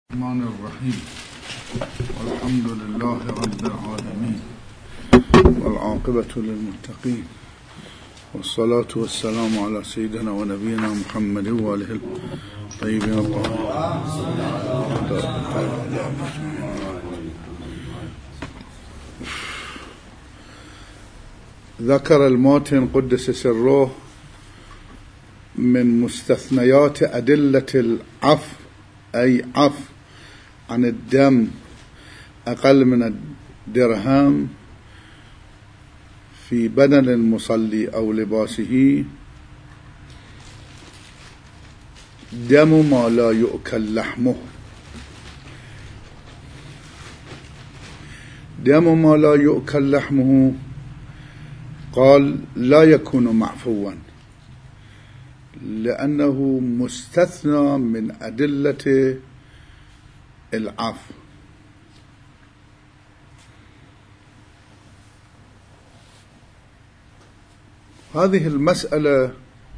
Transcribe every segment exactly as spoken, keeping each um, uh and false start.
الرحمن الرحيم والحمد لله رب العالمين والعاقبة للمتقين والصلاة والسلام على سيدنا ونبينا محمد وآله الطيبين الطاهرين. ذكر الماتن قدس سره من مستثنيات أدلة العفو أي عفو عن الدم أقل من الدرهم في بدن المصلي أو لباسه دم ما لا يؤكل لحمه. دم ما لا يؤكل لحمه قال لا يكون معفوا لأنه مستثنى من أدلة العفو. هذه المسألة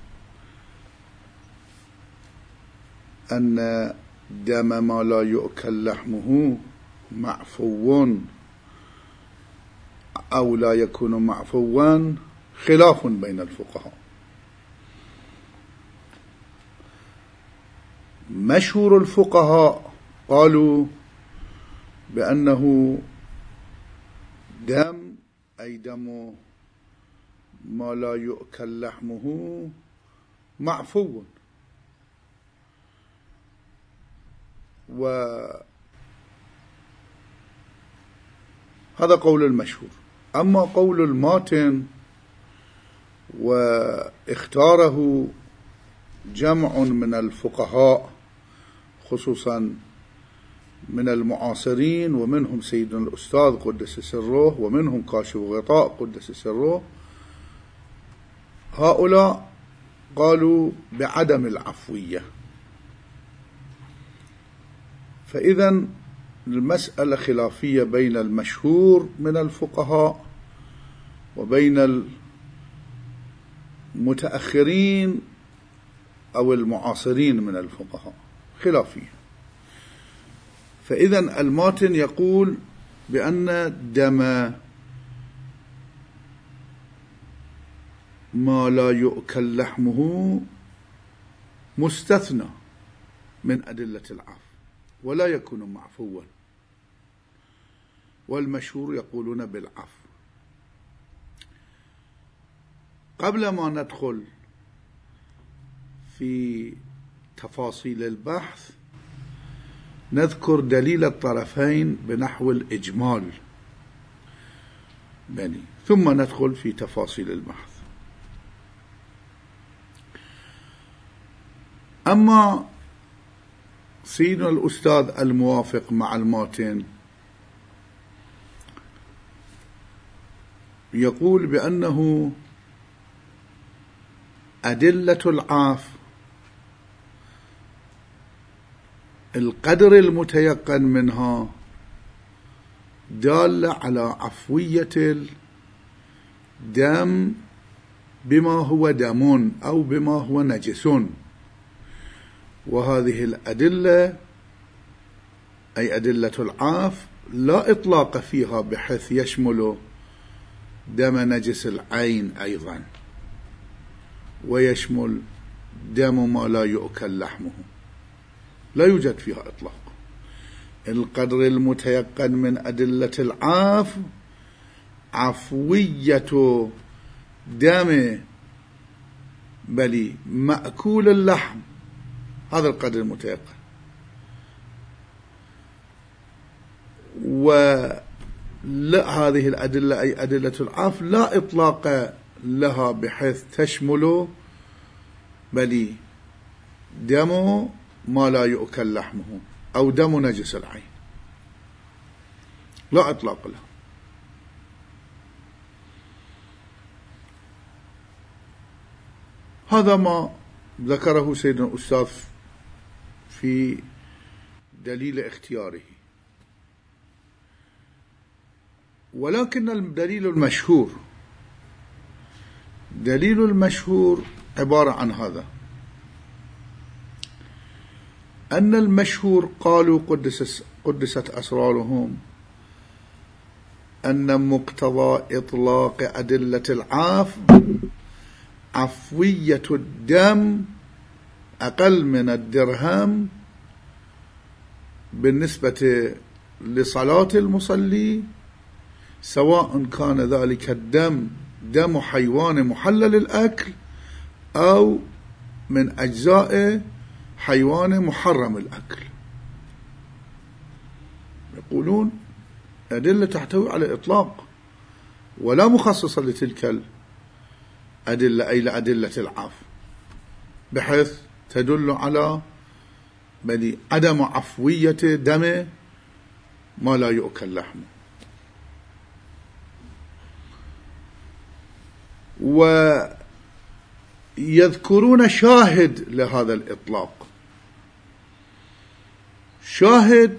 أن دم ما لا يؤكل لحمه معفو أو لا يكون معفوا خلاف بين الفقهاء. مشهور الفقهاء قالوا بأنه دم أي دم ما لا يؤكل لحمه معفو، وهذا قول المشهور. أما قول الماتن واختاره جمع من الفقهاء خصوصا من المعاصرين، ومنهم سيدنا الأستاذ قدس سره، ومنهم كاشف غطاء قدس سره، هؤلاء قالوا بعدم العفوية. فإذا المسألة خلافية بين المشهور من الفقهاء وبين المتأخرين أو المعاصرين من الفقهاء، خلافية. فإذا الماتن يقول بأن دم ما لا يؤكل لحمه مستثنى من أدلة العفو ولا يكون معفوا، والمشهور يقولون بالعفو. قبل ما ندخل في تفاصيل البحث نذكر دليل الطرفين بنحو الإجمال بني، ثم ندخل في تفاصيل البحث. أما سيدنا الأستاذ الموافق مع الماتن يقول بأنه أدلة العفو القدر المتيقن منها دالة على عفوية الدم بما هو دم أو بما هو نجس، وهذه الأدلة أي أدلة العفو لا إطلاق فيها بحيث يشمل دم نجس العين أيضا، ويشمل دم ما لا يؤكل لحمه، لا يوجد فيها إطلاق. القدر المتيقن من أدلة العفو عفوية دم بل مأكول اللحم، هذا القدر المتيقن. ولا هذه الأدلة أي أدلة العفو لا إطلاق لها بحيث تشمل بل دم ما لا يؤكل لحمه أو دم نجس العين، لا إطلاق له. هذا ما ذكره سيدنا الأستاذ في دليل اختياره. ولكن الدليل المشهور دليل المشهور عبارة عن هذا: أن المشهور قالوا قدس قدست أسرارهم أن مقتضى إطلاق أدلة العفو عفوية الدم أقل من الدرهم بالنسبة لصلاة المصلي، سواء كان ذلك الدم دم حيوان محلل الأكل أو من أجزاء حيوان محرم الأكل. يقولون أدلة تحتوي على إطلاق ولا مخصصة لتلك الأدلة، أي لأدلة العفو، بحيث تدل على بل عدم عفوية دم ما لا يؤكل لحمه. ويذكرون شاهد لهذا الإطلاق، شاهد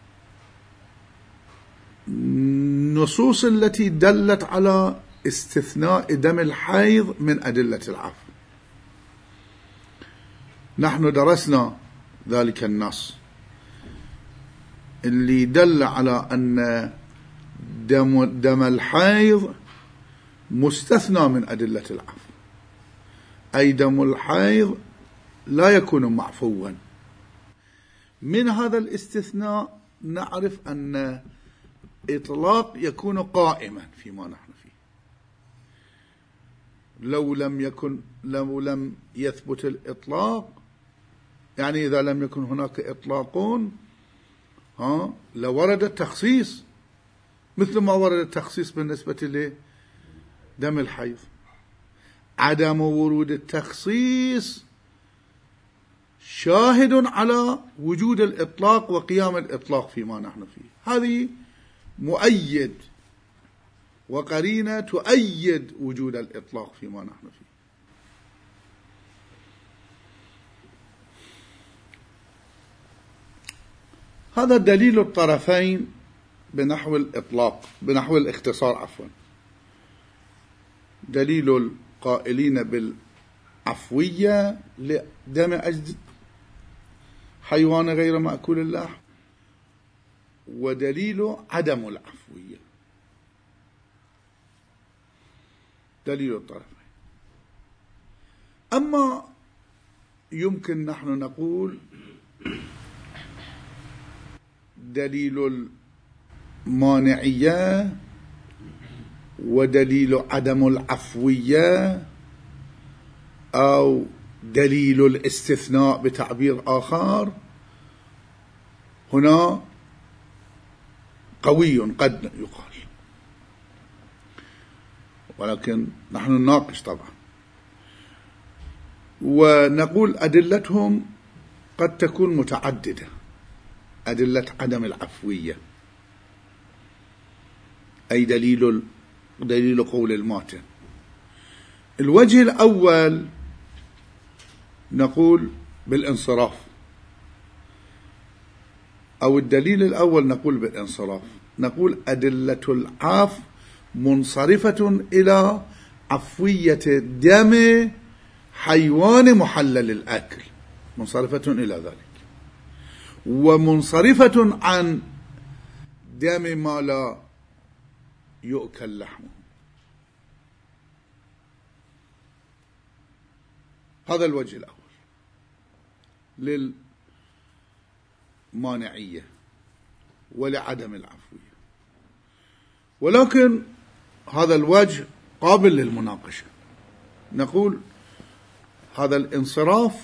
النصوص التي دلت على استثناء دم الحيض من أدلة العفو. نحن درسنا ذلك النص اللي دل على أن دم, دم الحيض مستثنى من أدلة العفو، أي دم الحيض لا يكون معفوا. من هذا الاستثناء نعرف أن إطلاق يكون قائما فيما نحن فيه. لو لم يكن لو لم يثبت الإطلاق، يعني إذا لم يكن هناك إطلاقون ها لورد التخصيص، مثل ما ورد التخصيص بالنسبة لدم الحيض. عدم ورود التخصيص شاهد على وجود الإطلاق وقيام الإطلاق فيما نحن فيه. هذه مؤيد وقرينة تؤيد وجود الإطلاق فيما نحن فيه. هذا دليل الطرفين بنحو الإطلاق، بنحو الاختصار عفوا. دليل القائلين بالعفوية لدم أجد حيوان غير مأكول اللحم، ودليل عدم العفوية دليل الطرفين. أما يمكن نحن نقول دليل المانعية ودليل عدم العفوية أو دليل الاستثناء بتعبير آخر هنا قوي قد يقال، ولكن نحن نناقش طبعا ونقول أدلتهم قد تكون متعددة. أدلة عدم العفوية أي دليل دليل قول الماتن. الوجه الأول نقول بالانصراف، أو الدليل الأول نقول بالانصراف، نقول أدلة العفو منصرفة إلى عفوية دم حيوان محلل الأكل، منصرفة إلى ذلك، ومنصرفة عن دم ما لا يؤكل لحمه. هذا الوجه الأول للمانعية ولعدم العفوية، ولكن هذا الوجه قابل للمناقشة. نقول هذا الانصراف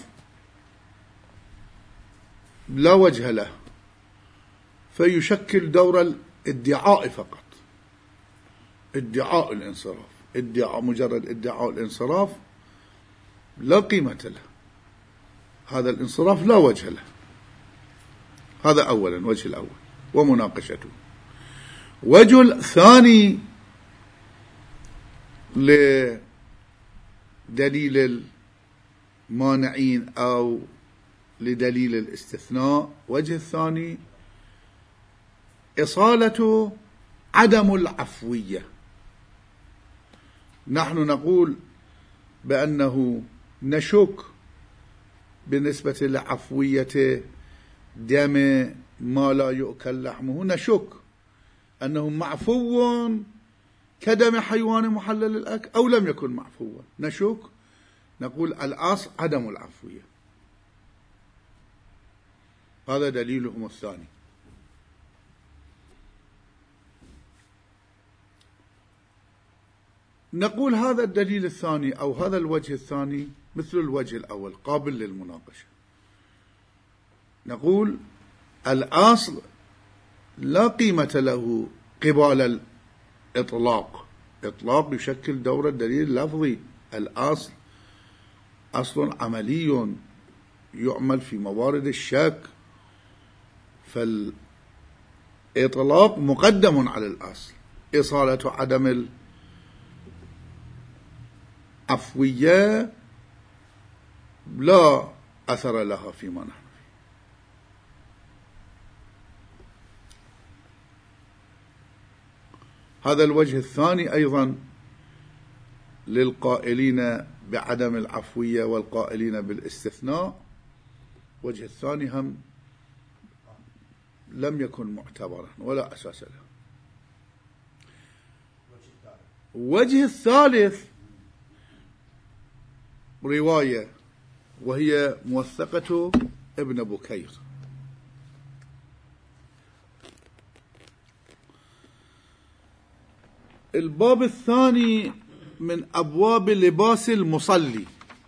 لا وجه له، فيشكل دور الادعاء فقط، ادعاء الانصراف، ادعاء مجرد ادعاء الانصراف لا قيمة له، هذا الانصراف لا وجه له. هذا أولا وجه الأول ومناقشته. وجه الثاني لدليل المانعين أو لدليل الاستثناء، وجه الثاني إصالة عدم العفوية. نحن نقول بأنه نشك بالنسبة لعفوية دم ما لا يؤكل لحمه نشك أنه معفو كدم حيوان محلل الأكل أو لم يكن معفوا، نشك، نقول الأصل عدم العفوية. هذا دليلهم الثاني. نقول هذا الدليل الثاني أو هذا الوجه الثاني مثل الوجه الأول قابل للمناقشة. نقول الأصل لا قيمة له قبال الإطلاق، إطلاق يشكل دور الدليل اللفظي. الأصل أصل عملي يعمل في موارد الشك، فالإطلاق مقدم على الأصل. إصالة عدم العفوية لا أثر لها فيما نحن فيه. هذا الوجه الثاني أيضا للقائلين بعدم العفوية والقائلين بالاستثناء. وجه الثاني هم لم يكن معتبرا ولا أساس له. وجه الثالث رواية وهي موثقة ابن بكير. الباب الثاني من أبواب لباس المصلي.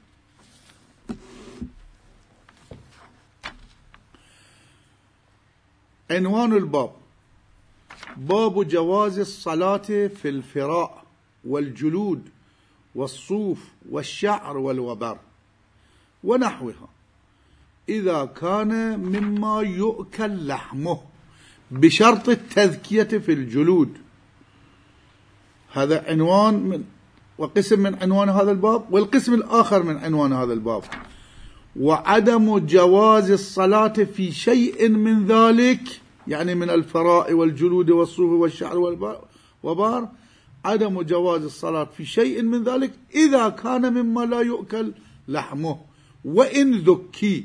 عنوان الباب: باب جواز الصلاة في الفراء والجلود والصوف والشعر والوبر ونحوها إذا كان مما يؤكل لحمه بشرط التذكية في الجلود. هذا عنوان من وقسم من عنوان هذا الباب. والقسم الآخر من عنوان هذا الباب: وعدم جواز الصلاة في شيء من ذلك، يعني من الفراء والجلود والصوف والشعر والوبر، عدم جواز الصلاة في شيء من ذلك إذا كان مما لا يؤكل لحمه وإن ذكي.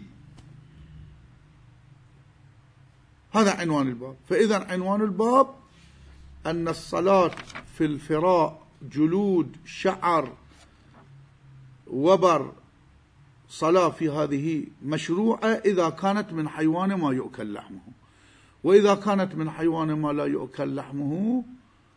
هذا عنوان الباب. فإذا عنوان الباب أن الصلاة في الفراء جلود شعر وبر صلاة في هذه مشروعة إذا كانت من حيوان ما يؤكل لحمه، وإذا كانت من حيوان ما لا يؤكل لحمه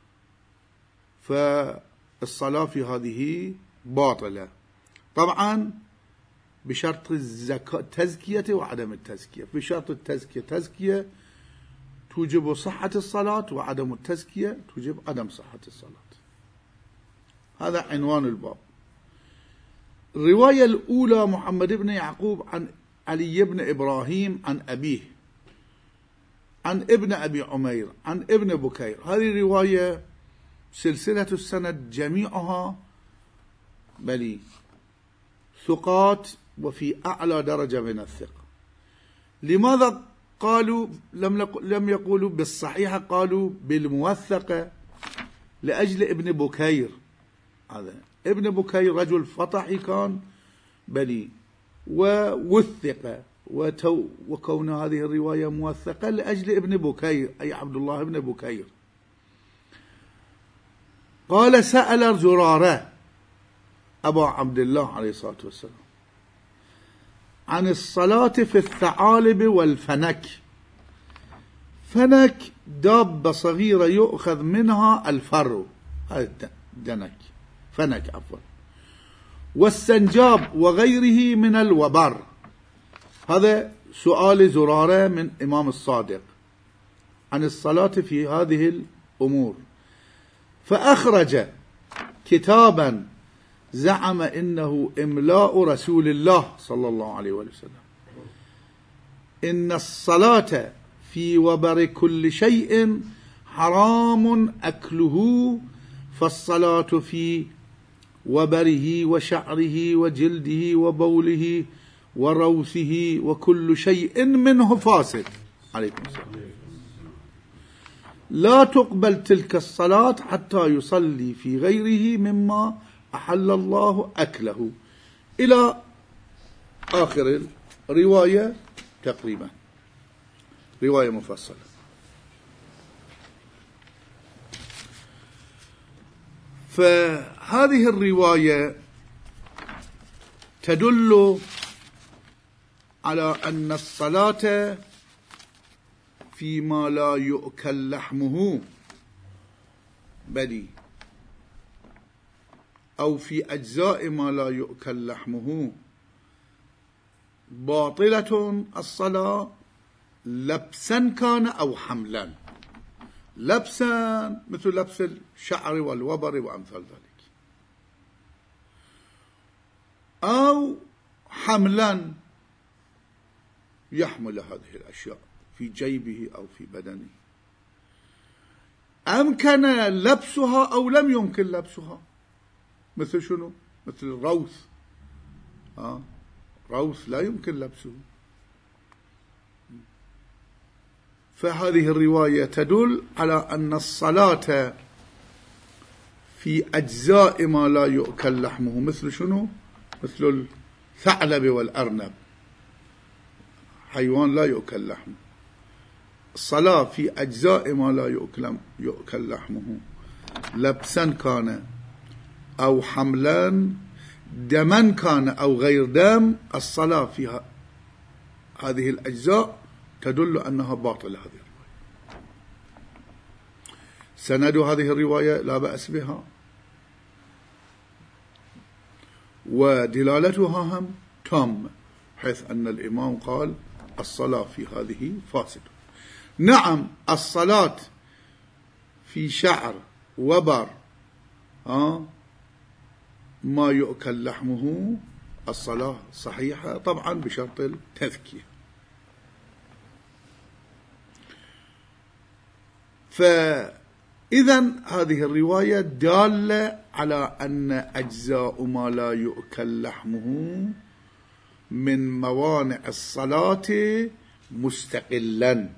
فالصلاة في هذه باطلة، طبعا بشرط التزكية وعدم التزكية. بشرط التزكية تزكية توجب صحة الصلاة، وعدم التزكية توجب عدم صحة الصلاة. هذا عنوان الباب. الرواية الأولى محمد بن يعقوب عن علي بن إبراهيم عن أبيه عن ابن أبي عمير عن ابن بكير. هذه رواية سلسلة السند جميعها بل ثقات وفي أعلى درجة من الثقة. لماذا قالوا لم لم يقولوا بالصحيحة، قالوا بالموثقة؟ لأجل ابن بكير. هذا ابن بكير رجل فطحي كان بلي ووثق، وكون هذه الرواية موثقة لأجل ابن بكير أي عبد الله بن بكير. قال: سأل زرارة أبا عبد الله عليه الصلاة والسلام عن الصلاة في الثعالب والفنك. فنك دابة صغيرة يؤخذ منها الفر، هذا دنك فنك عفوا، والسنجاب وغيره من الوبر. هذا سؤال زرارة من إمام الصادق عن الصلاة في هذه الأمور، فأخرج كتابا زعم إنه إملاء رسول الله صلى الله عليه وسلم: إن الصلاة في وبر كل شيء حرام أكله، فالصلاة في وبره وشعره وجلده وبوله وروثه وكل شيء منه فاسد. عليكم السلام. لا تقبل تلك الصلاة حتى يصلي في غيره مما أحل الله أكله، إلى آخر الرواية تقريبا. رواية مفصلة. فهذه الرواية تدل على أن الصلاة فيما لا يؤكل لحمه بدي أو في أجزاء ما لا يؤكل لحمه باطلة الصلاة لبسا كان أو حملا. لبسا مثل لبس الشعر والوبر وأمثال ذلك، أو حملا يحمل هذه الأشياء في جيبه أو في بدنه، أمكن لبسها أو لم يمكن لبسها. مثل شنو؟ مثل الروث. آه. روث لا يمكن لبسه. فهذه الرواية تدل على أن الصلاة في أجزاء ما لا يؤكل لحمه، مثل شنو؟ مثل الثعلب والأرنب، حيوان لا يؤكل لحمه. الصلاة في أجزاء ما لا يؤكل, يؤكل لحمه لبسا كان أو حملا، دما كان أو غير دم، الصلاة فيها هذه الأجزاء تدل أنها باطلة. هذه الرواية سند هذه الرواية لا بأس بها، ودلالتها هم تام، حيث أن الإمام قال الصلاة في هذه فاسدة. نعم، الصلاة في شعر وبر آه ما يؤكل لحمه الصلاة صحيحة طبعا بشرط التذكية. فإذا هذه الرواية دالة على أن أجزاء ما لا يؤكل لحمه من موانع الصلاة مستقلا،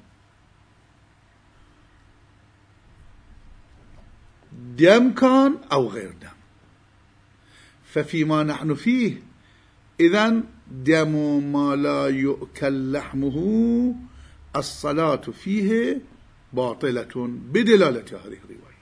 دم كان أو غير دم. ففيما نحن فيه إذن دم ما لا يؤكل لحمه الصلاة فيه باطلة بدلالة هذه الرواية.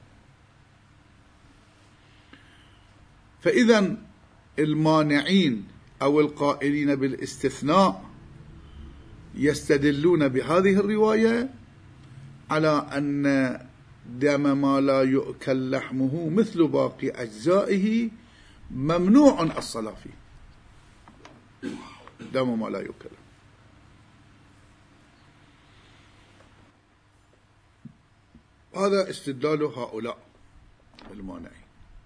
فإذن المانعين أو القائلين بالاستثناء يستدلون بهذه الرواية على أن دم ما لا يؤكل لحمه مثل باقي أجزائه ممنوع الصلاة فيه، دم ما لا يؤكل. هذا استدلال هؤلاء المانعين.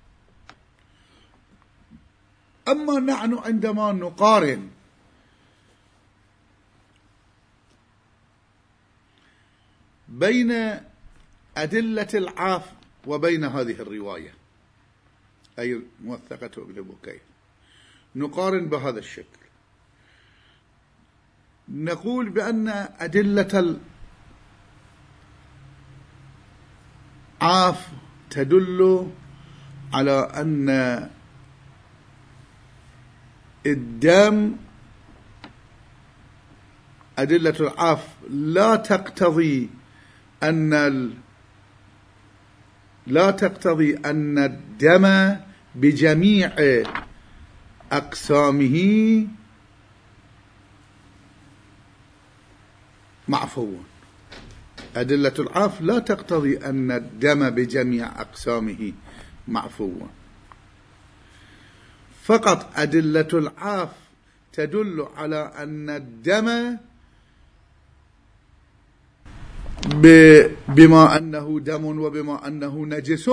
أما نحن عندما نقارن بين أدلة العاف وبين هذه الرواية، أي موثقة ابن بكير، نقارن بهذا الشكل، نقول بأن أدلة العاف تدل على أن الدم، أدلة العاف لا تقتضي أن لا تقتضي أن الدم بجميع أقسامه معفو. أدلة العاف لا تقتضي أن الدم بجميع أقسامه معفو، فقط أدلة العاف تدل على أن الدم بما أنه دم وبما أنه نجس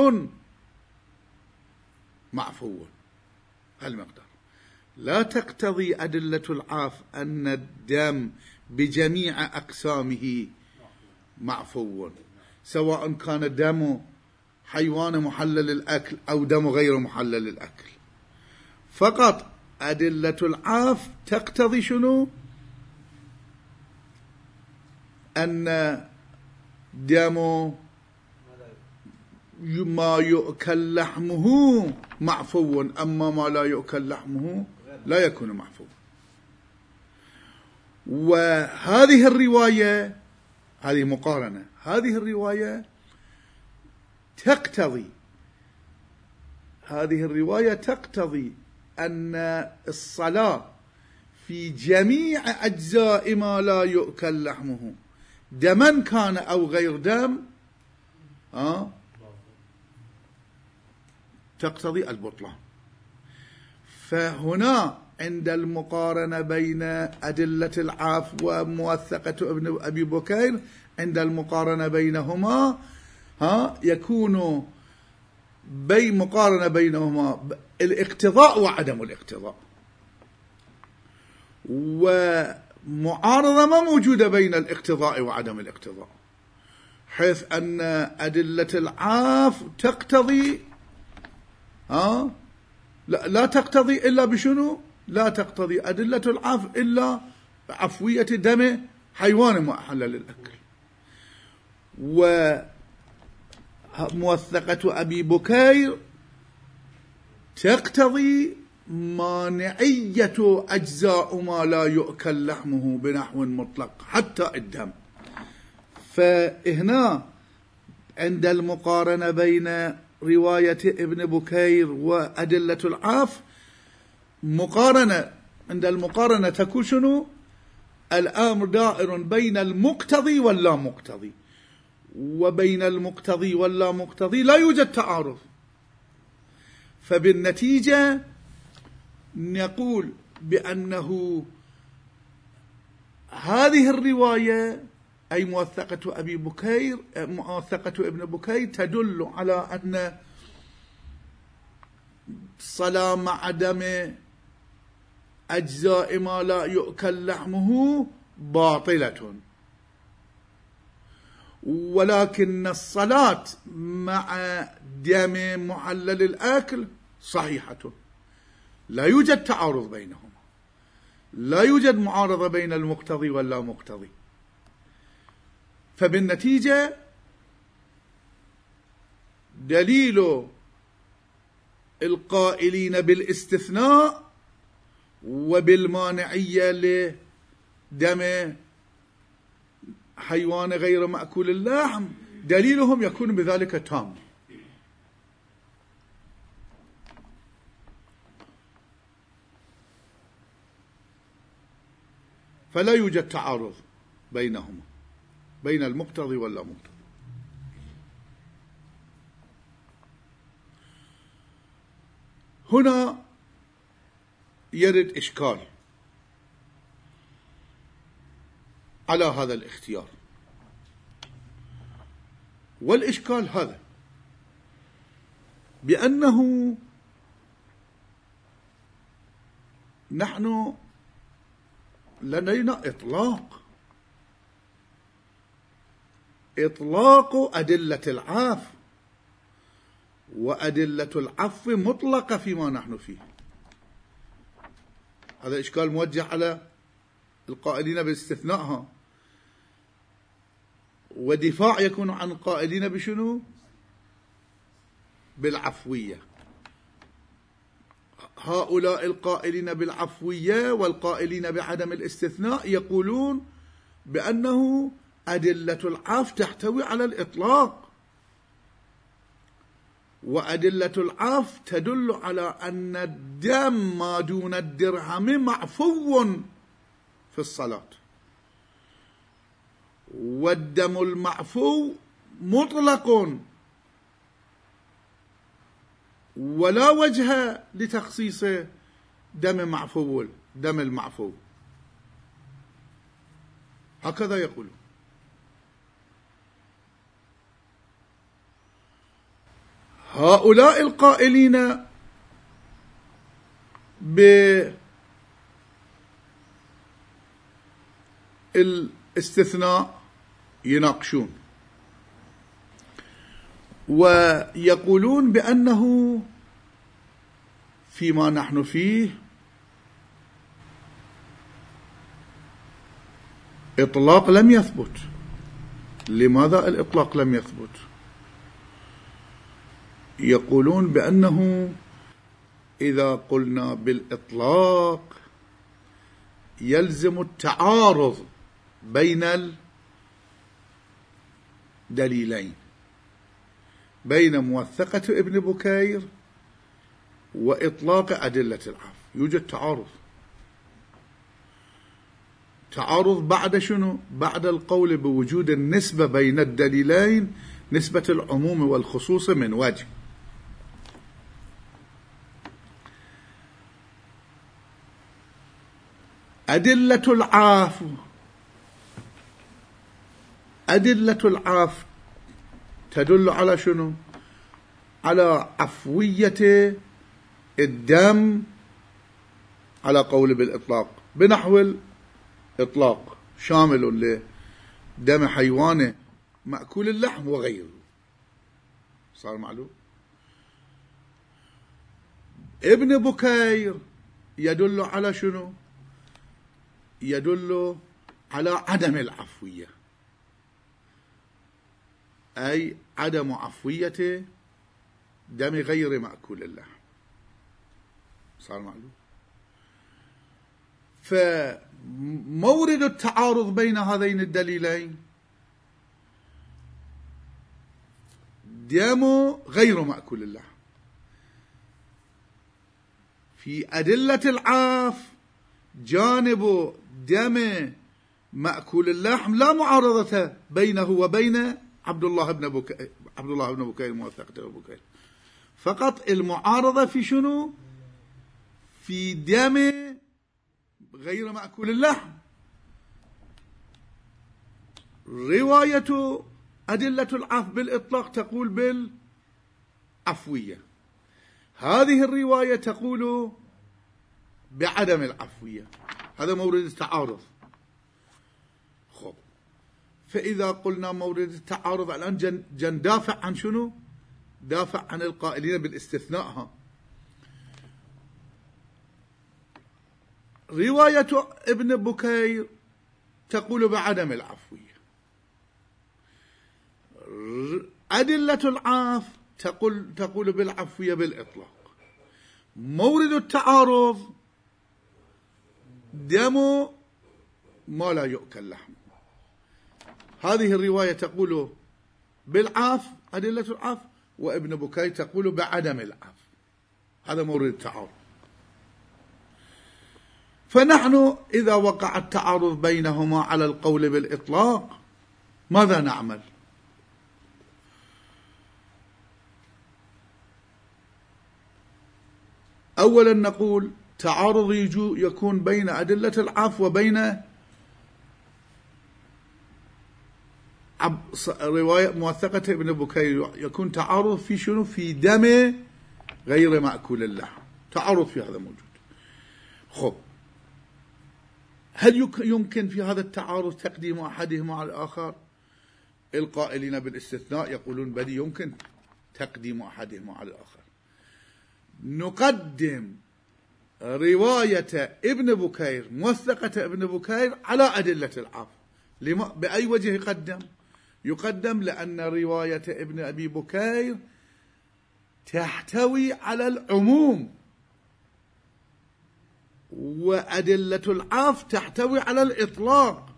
معفو هالمقدار. لا تقتضي أدلة العاف أن الدم بجميع أقسامه معفو، سواء كان دم حيوان محلل الأكل أو دم غير محلل الأكل. فقط أدلة العاف تقتضي شنو؟ أن دم ما يؤكل لحمه معفو، أما ما لا يؤكل لحمه لا يكون معفو. وهذه الرواية هذه مقارنة. هذه الرواية تقتضي هذه الرواية تقتضي أن الصلاة في جميع أجزاء ما لا يؤكل لحمه دما كان أو غير دم آه تقتضي البطلان. فهنا عند المقارنة بين أدلة العفو وموثقة ابن أبي بكير، عند المقارنة بينهما ها يكون بين مقارنة بينهما الاقتضاء وعدم الاقتضاء، ومعارضة ما موجودة بين الاقتضاء وعدم الاقتضاء، حيث أن أدلة العفو تقتضي ها لا, لا تقتضي إلا بشنو؟ لا تقتضي أدلة العفو إلا عفوية دم حيوان مؤهل للأكل. وموثقة أبي بكير تقتضي مانعية أجزاء ما لا يؤكل لحمه بنحو مطلق حتى الدم. فهنا عند المقارنة بين رواية ابن بكير وأدلة العفو مقارنة، عند المقارنة تكون شنو؟ الأمر دائر بين المقتضي واللا مقتضي، وبين المقتضي واللا مقتضي لا يوجد تعارض. فبالنتيجة نقول بأنه هذه الرواية أي موثقة أبي بكير موثقة ابن بكير تدل على أن صلاة مع دم أجزاء ما لا يؤكل لحمه باطلة، ولكن الصلاة مع دم محلل الأكل صحيحة، لا يوجد تعارض بينهما، لا يوجد معارضة بين المقتضي واللا مقتضي. فبالنتيجة دليل القائلين بالاستثناء وبالمانعية لدم حيوان غير مأكول اللحم دليلهم يكون بذلك تام. فلا يوجد تعارض بينهما بين المقتضي واللا مقتضي. هنا يرد إشكال على هذا الاختيار، والإشكال هذا بأنه نحن لدينا إطلاق إطلاق أدلة العفو، وأدلة العفو مطلقة فيما نحن فيه. هذا إشكال موجه على القائلين باستثنائها، ودفاع يكون عن القائلين بشنو؟ بالعفوية. هؤلاء القائلين بالعفوية والقائلين بعدم الاستثناء يقولون بأنه أدلة العفو تحتوي على الإطلاق، وأدلة العفو تدل على أن الدم ما دون الدرهم معفو في الصلاة، والدم المعفو مطلق ولا وجه لتخصيص دم معفو دم المعفو. هكذا يقولون. هؤلاء القائلين بالاستثناء يناقشون ويقولون بأنه فيما نحن فيه إطلاق لم يثبت. لماذا الإطلاق لم يثبت؟ يقولون بأنه إذا قلنا بالإطلاق يلزم التعارض بين دليلين بين موثقة ابن بكير وإطلاق أدلة العفو، يوجد تعارض. تعارض بعد شنو؟ بعد القول بوجود النسبة بين الدليلين، نسبة العموم والخصوص من وجه. أدلة العفو أدلة العفو تدل على شنو؟ على عفوية الدم على قول بالإطلاق، بنحو الإطلاق شامل لدم حيوان مأكول اللحم وغيره. صار معلوم؟ ابن بكير يدل على شنو؟ يدل على عدم العفوية، أي عدم عفوية دم غير مأكول اللحم. صار معلوم؟ فمورد التعارض بين هذين الدليلين دم غير مأكول اللحم. في أدلة العفو جانب دم مأكول اللحم لا معارضة بينه وبين عبد الله بن بكير عبد الله بن بكير موثقة ابن بكير، فقط المعارضة في شنو؟ في دم غير مأكول اللحم. رواية أدلة العفو بالإطلاق تقول بالعفوية، هذه الرواية تقول بعدم العفوية. هذا مورد التعارض. خب، فإذا قلنا مورد التعارض الآن جن, جن دافع عن شنو؟ دافع عن القائلين بالاستثناء. ها رواية ابن بكير تقول بعدم العفوية، أدلة العفو تقول تقول بالعفوية بالإطلاق. مورد التعارض دم ما لا يؤكل لحمه، هذه الرواية تقول بالعفو أدلة العفو، وابن بكير تقول بعدم العفو. هذا مورد التعارض. فنحن إذا وقع التعارض بينهما على القول بالإطلاق ماذا نعمل؟ أولا نقول تعارض يكون بين أدلة العفو وبين رواية موثقة ابن بكير، يكون تعارض في شنو؟ في دم غير مأكول اللحم، تعارض في هذا موجود. خب، هل يمكن في هذا التعارض تقديم أحدهما على الآخر؟ القائلين بالاستثناء يقولون بل يمكن تقديم أحدهما على الآخر. نقدم رواية ابن بكير موثقة ابن بكير على أدلة العفو. لما بأي وجه يقدم؟ يقدم لأن رواية ابن أبي بكير تحتوي على العموم، وأدلة العفو تحتوي على الإطلاق.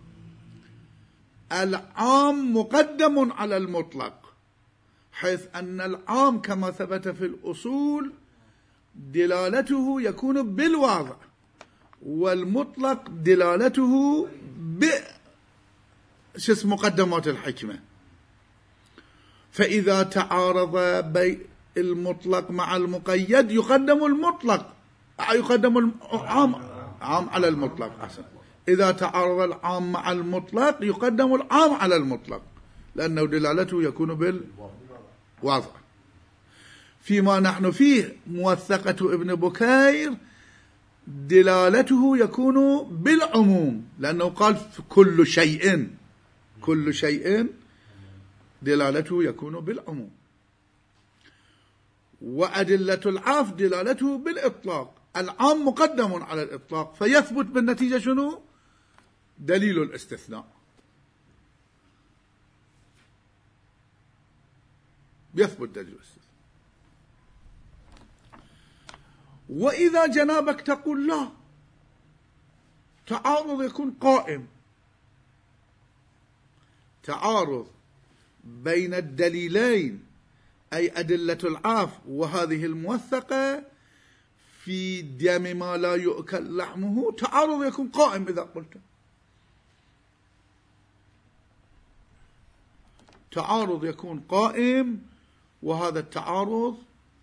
العام مقدم على المطلق، حيث أن العام كما ثبت في الأصول دلالته يكون بالواضع، والمطلق دلالته ب شس مقدمات الحكمة. فإذا تعارض بين المطلق مع المقيد يقدم المطلق يقدم العام عام على المطلق. أحسن. إذا تعارض العام مع المطلق يقدم العام على المطلق، لأنه دلالته يكون بالواضع. فيما نحن فيه موثقة ابن بكير دلالته يكون بالعموم، لأنه قال في كل شيء كل شيء دلالته يكون بالعموم. وأدلة العفو دلالته بالإطلاق، العام مقدم على الإطلاق، فيثبت بالنتيجة شنو؟ دليل الاستثناء. يثبت دليل الاستثناء. وإذا جنابك تقول لا، تعارض يكون قائم، تعارض بين الدليلين أي أدلة العاف وهذه الموثقة في دم ما لا يؤكل لحمه تعارض يكون قائم إذا قلت تعارض يكون قائم، وهذا التعارض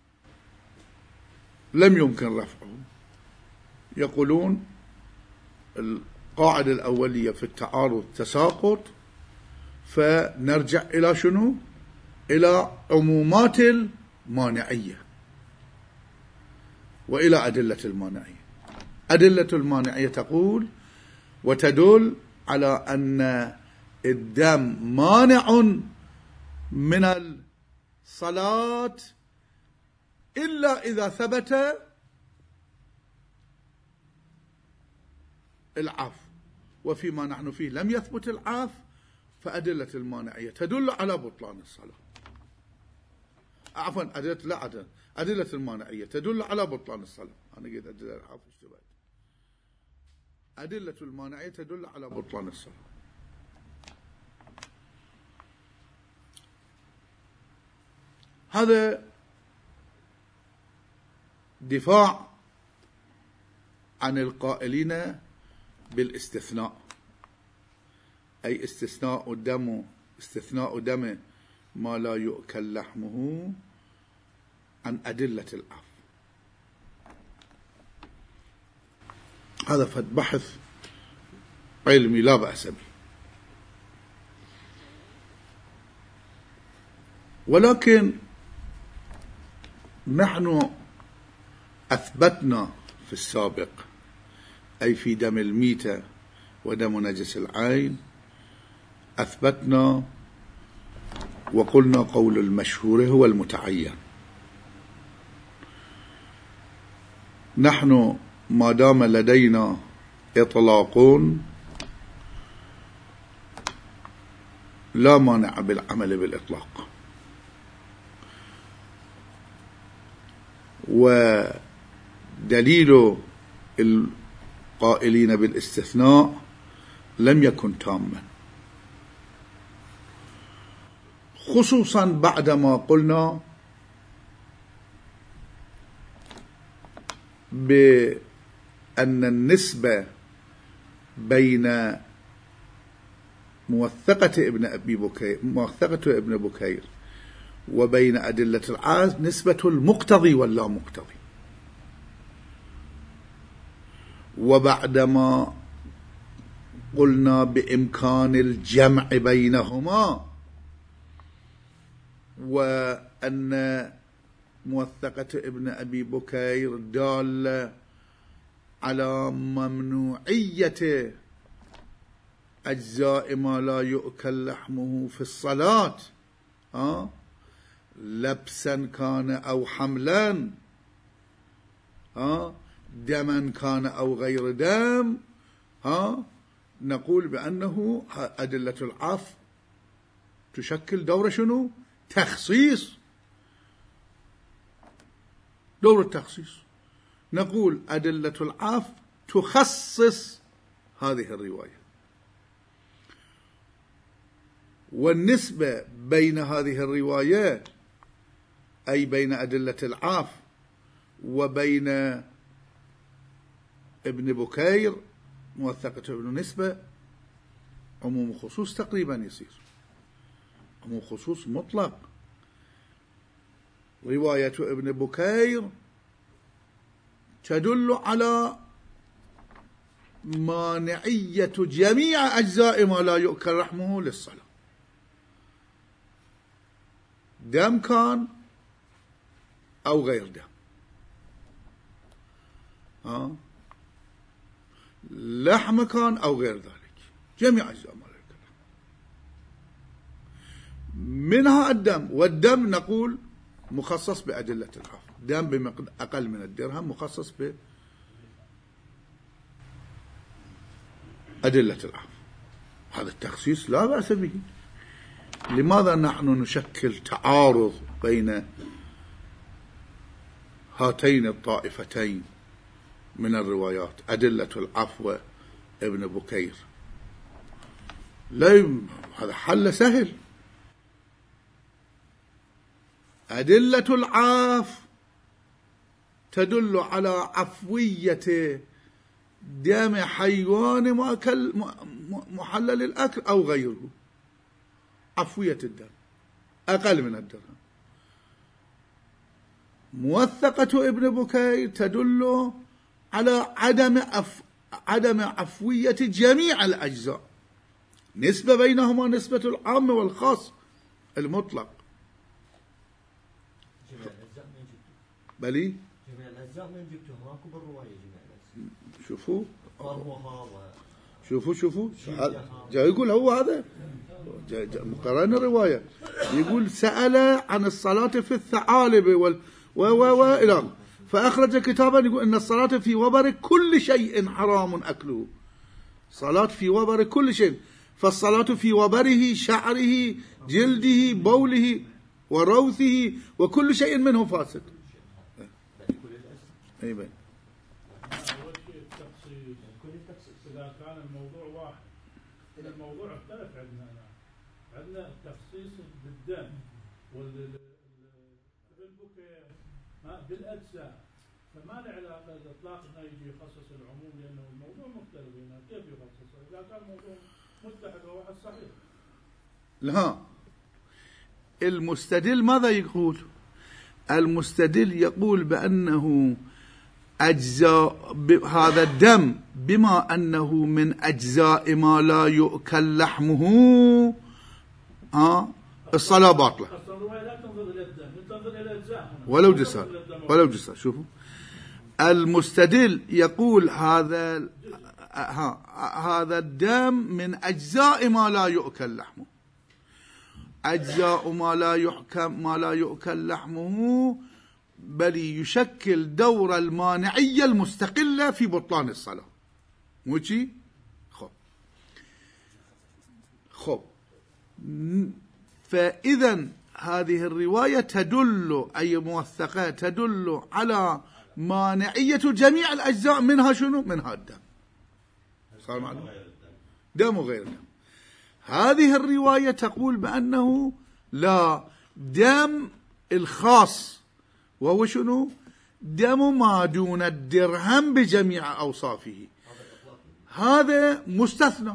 لم يمكن رفعه. يقولون القاعدة الأولية في التعارض تساقط، فنرجع إلى شنو؟ إلى عمومات المانعية وإلى أدلة المانعية. أدلة المانعية تقول وتدل على أن الدم مانع من الصلاة إلا إذا ثبت العاف، وفيما نحن فيه لم يثبت العاف، فأدلة المانعية تدل على بطلان الصلاة. عفوا أدلة لا أدلة أدلة المانعية تدل على بطلان الصلاة. أنا قلت أدلة العاف اشتبهت. أدلة المانعية تدل على بطلان الصلاة. هذا دفاع عن القائلين بالاستثناء، أي استثناء الدم استثناء دم ما لا يؤكل لحمه عن أدلة العاف. هذا فد بحث علمي لا بأس به، ولكن نحن أثبتنا في السابق، أي في دم الميتة ودم نجس العين، أثبتنا وقلنا قول المشهور هو المتعين. نحن ما دام لدينا إطلاق لا مانع بالعمل بالإطلاق، ودليل القائلين بالاستثناء لم يكن تاما، خصوصا بعدما قلنا بأن النسبة بين موثقة ابن أبي بكير موثقة ابن بكير وبين أدلة العاز نسبة المقتضي واللا مقتضي. وبعدما قلنا بإمكان الجمع بينهما، وأن موثقة ابن أبي بكير دالة على ممنوعية أجزاء ما لا يؤكل لحمه في الصلاة، أه؟ لبسا كان أو حملا، أه؟ دما كان أو غير دم، أه؟ نقول بأنه أدلة العاف تشكل دورة شنو؟ تخصيص، دور التخصيص. نقول أدلة العاف تخصص هذه الرواية، والنسبة بين هذه الرواية أي بين أدلة العاف وبين ابن بكير موثقة ابن نسبة عموم خصوص تقريبا يصير عموم خصوص مطلق. رواية ابن بكير تدل على مانعية جميع أجزاء ما لا يؤكل لحمه للصلاة، دم كان أو غير دم، ها لحم كان أو غير ذلك، جميع أجزاء ما لا يؤكل منها الدم. والدم نقول مخصص بأدلة العاف، دم بأقل من الدرهم مخصص بأدلة العاف. هذا التخصيص لا بأس به. لماذا نحن نشكل تعارض بين هاتين الطائفتين من الروايات، أدلة العفو ابن بكير؟ لا، هذا حل سهل، أدلة العاف تدل على عفوية دم حيوان مؤكل محلل الأكل أو غيره، عفوية الدم أقل من الدرهم. موثقة ابن بكير تدل على عدم عف عدم عفوية جميع الأجزاء، نسبة بينهما نسبة العام والخاص المطلق. بلي جميع الأجزاء من جبتهم ماكو بالرواية جميع الأجزاء. شوفوا فرمها شوفوا شوفوا جاي يقول هو هذا مقارن الرواية، يقول سأل عن الصلاة في الثعالب وال و و و إلى فأخرج كتابا يقول إن الصلاة في وبر كل شيء حرام أكله، صلاة في وبر كل شيء، فالصلاة في وبره شعره جلده بوله وروثه وكل شيء منه فاسد. أي بين إذا كان الموضوع واحد، إذا الموضوع اختلف عندنا الآن، عندنا التخصيص بالدم والبكاء بالأجزاء، فما له علاقة الإطلاق إنه يجي يخصص العموم لأنه الموضوع مختلف هنا، كيف يخصصه؟ إذا كان الموضوع متحد وواحد صحيح. لا، المستدل ماذا يقول؟ المستدل يقول بأنه أجزاء هذا الدم بما أنه من أجزاء ما لا يؤكل لحمه آه الصلاة باطلة ولو جسر ولو جسر. شوفوا المستدل يقول هذا ها هذا الدم من أجزاء ما لا يؤكل لحمه، أجزاء ما لا يحكم ما لا يؤكل لحمه بل يشكل دور المانعية المستقلة في بطلان الصلاة. مو شي؟ خب خب فإذا هذه الرواية تدل أي موثقة تدل على مانعية جميع الأجزاء، منها شنو؟ منها الدم. صار معلوم؟ دم وغير دم. هذه الرواية تقول بأنه لا، دم الخاص وهو شنو؟ دم ما دون الدرهم بجميع أوصافه، هذا مستثنى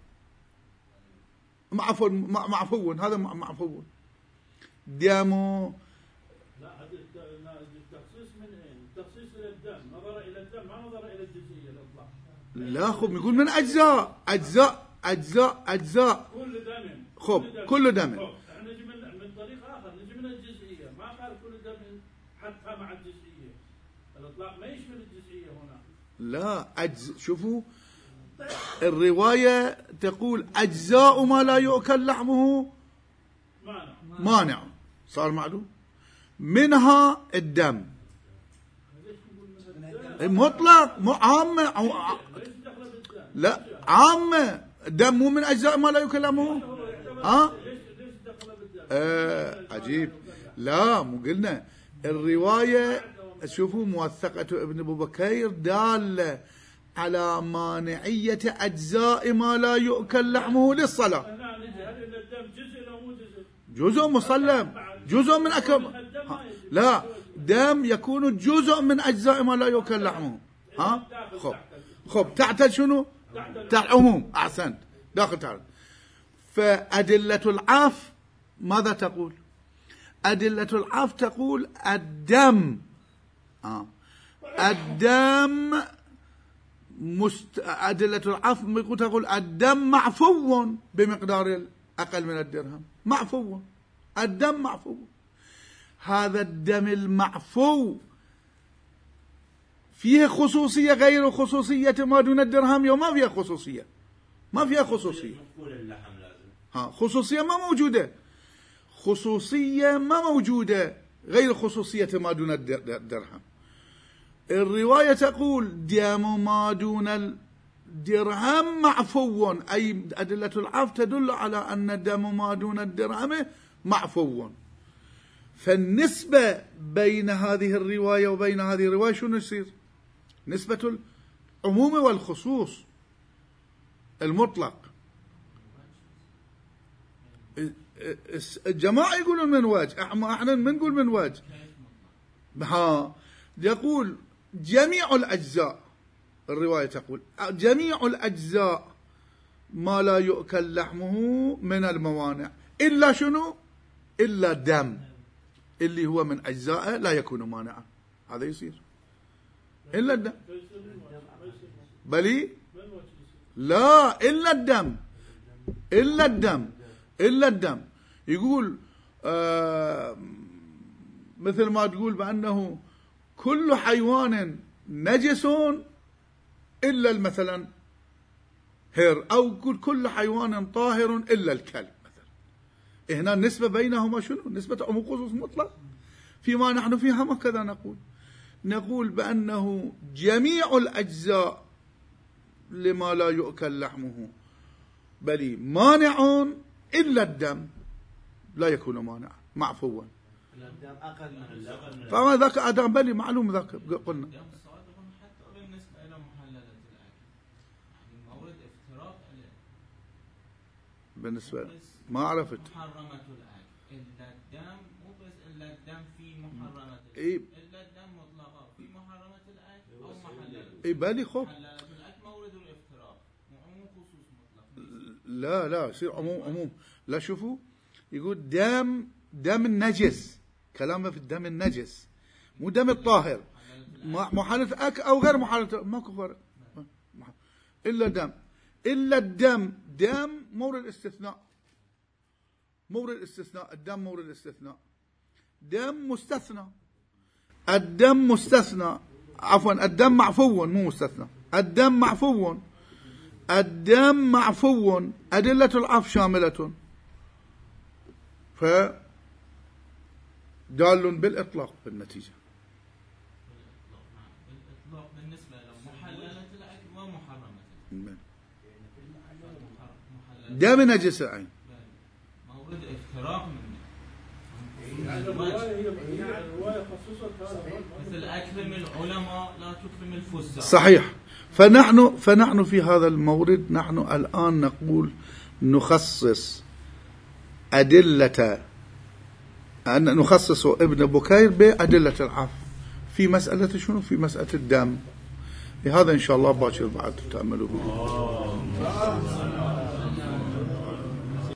معفو معفو هذا معفو. دم لا، هذا التخصيص من اين؟ التخصيص الى الدم، نظر الى الدم ما نظر الى الجزئيه الاطلاق. لا خب يقول من اجزاء اجزاء اجزاء اجزاء كل دم. خب كل دم. احنا نجي من من طريق اخر، نجي من الجزئيه، ما قال كل دم حتى مع الجزئيه، الاطلاق ما يشمل الجزئيه هنا. لا أجز شوفوا الروايه تقول اجزاء ما لا يؤكل لحمه مانع مانع. صار معلوم؟ منها الدم مطلق مو عامة أو لا عامة، الدم مو من أجزاء ما لا يؤكل لحمه. ها آه عجيب. لا مو قلنا الرواية شوفوا موثقة ابن أبو بكير دالة على مانعية أجزاء ما لا يؤكل لحمه للصلاة. جزء مسلم، جزء من أكل. لا، دم يكون جزء من أجزاء ما لا يؤكل لحمه. ها خب خب تحت شنو؟ تحت العموم. أحسنت، داخل تعال. فأدلة العاف ماذا تقول؟ أدلة العاف تقول الدم آه. الدم مست... أدلة العاف تقول الدم معفو بمقدار أقل من الدرهم، معفو الدم معفو. هذا الدم المعفو فيه خصوصية غير خصوصية ما دون الدرهم، يوم ما فيها خصوصية، ما فيها خصوصية. ها خصوصية ما موجودة، خصوصية ما موجودة غير خصوصية ما دون الدرهم. الرواية تقول دم ما دون الدرهم معفو، أي أدلة العفو تدل على أن دم ما دون الدرهم معفو. فالنسبة بين هذه الرواية وبين هذه الرواية شنو يصير؟ نسبة العموم والخصوص المطلق. الجماعة يقولون من وجه، احنا من نقول من وجه. ها يقول جميع الأجزاء، الرواية تقول جميع الأجزاء ما لا يؤكل لحمه من الموانع إلا شنو؟ إلا دم، اللي هو من أجزائه لا يكون مانعا، هذا يصير إلا الدم. بلي لا، إلا الدم، إلا الدم، إلا الدم. يقول آه مثل ما تقول بأنه كل حيوان نجس إلا مثلا هر، أو كل حيوان طاهر إلا الكلب مثلا. هنا النسبة بينهما شنو؟ نسبة عموم خصوص مطلق. فيما نحن فيها هكذا نقول، نقول بأنه جميع الأجزاء لما لا يؤكل لحمه بل مانع إلا الدم لا يكون مانعا معفوا. الدم أقل من اللحم. فما ذاك أدم بلي معلوم ذاك قلنا. حتى بالنسبة إلى محللة الأكل مورد افتراق عليه. بالنسبة ما عرفت. محرمة الأكل إلا الدم، مو بس إلا الدم في محرمة الأكل. إيه. إلا الدم مطلقا في محرمة الأكل أو محللة. إيه بالي خب. محللة الأكل مورد الافتراق، مو خصوص مطلق. لا لا يصير عموم عموم. لا شوفوا يقول دم دم النجس، كلامه في الدم النجس مو دم الطاهر، محالة أكل أو غير محالة ماكو فرق. إلا دم، إلا الدم، دم مورد الاستثناء، مورد الاستثناء، الدم مورد الاستثناء، دم مستثنى، الدم مستثنى، عفوا الدم معفو مو مستثنى، الدم معفو، الدم معفو، أدلة العفو شاملة، ف دال بالإطلاق بالنتيجة. بالإطلاق بالنسبة لمحللة الأكل ومحرمة دم نجس عين مورد افتراق منه. يعني الرواية هي الرواية خصصت هذا مثل أكرم العلماء لا تكرم الفساق. صحيح. فنحن فنحن في هذا المورد نحن الآن نقول نخصص أدلة، أن نخصص ابن بكير بأدلة العفو في مسألة شنو؟ في مسألة الدم. لهذا إن شاء الله باكر بعد تعملوا.